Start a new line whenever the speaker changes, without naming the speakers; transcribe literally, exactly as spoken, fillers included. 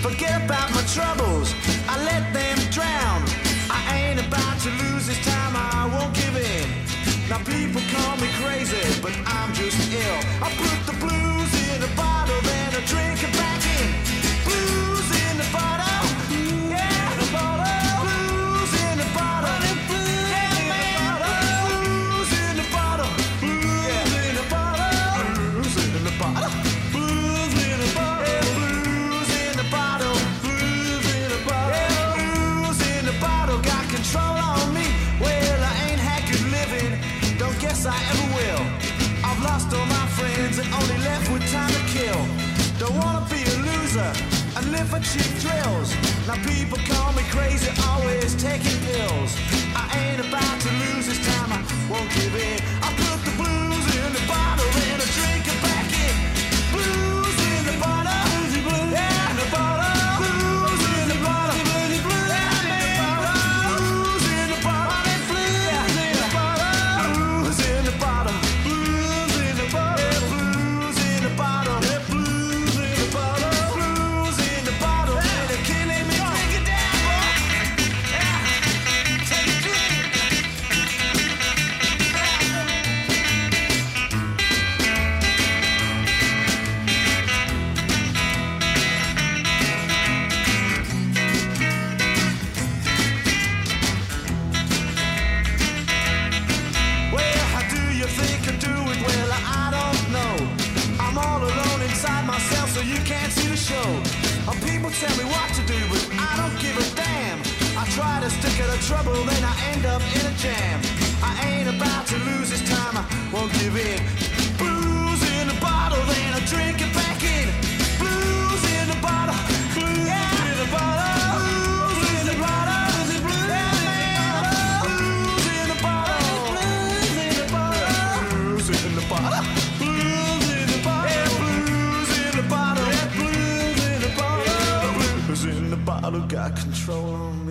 Forget about my troubles, I let them drown. I ain't about to lose this time, I won't give in. Now people call me crazy, but I'm just ill. I put the blues in a bottle, then I drink it back in. Blues in the bottle, yeah, the bottle. Blues in the bottle, yeah, man. Blues in the bottle, blues in the bottle, blues in the bottle, blues in the bottle, blues in the bottle, blues in the bottle, blues in the bottle. Got control on me. Well, I ain't had good living. Don't guess I ever will. I've lost all my friends and only left with time to kill. Don't wanna be a loser and live for cheap thrills. Now people call me crazy, always taking pills. I ain't about to lose this time, I won't give in. I put the blues in the bottle, then I drink it back in. Blues in the bottle, yeah, in the bottle. Blues in the bottle, yeah, in the bottle. Blues in the bottle, yeah, in the bottle. Blues in the bottle, blues in the bottle, blues in the bottle, blues in the bottle, blues in the bottle. They're killing me, drink it down, boy. Yeah, take a drink. Well, how do you think I do it? Well, I don't know. I'm all alone inside myself, so you can't see the show. Uh, People tell me what to do, but I don't give a damn. I try to stick at the trouble, then I end up in a jam. I ain't about to lose this time, I won't give in. Blues in the bottle, then I drink it back in. Blues in the bottle, blues in the bottle, blues in the bottle, yeah, man. Blues in the bottle, blues in the bottle, blues in the bottle, blues in the bottle, yeah, blues in the bottle, yeah, blues in the bottle, blues in the bottle got control on me.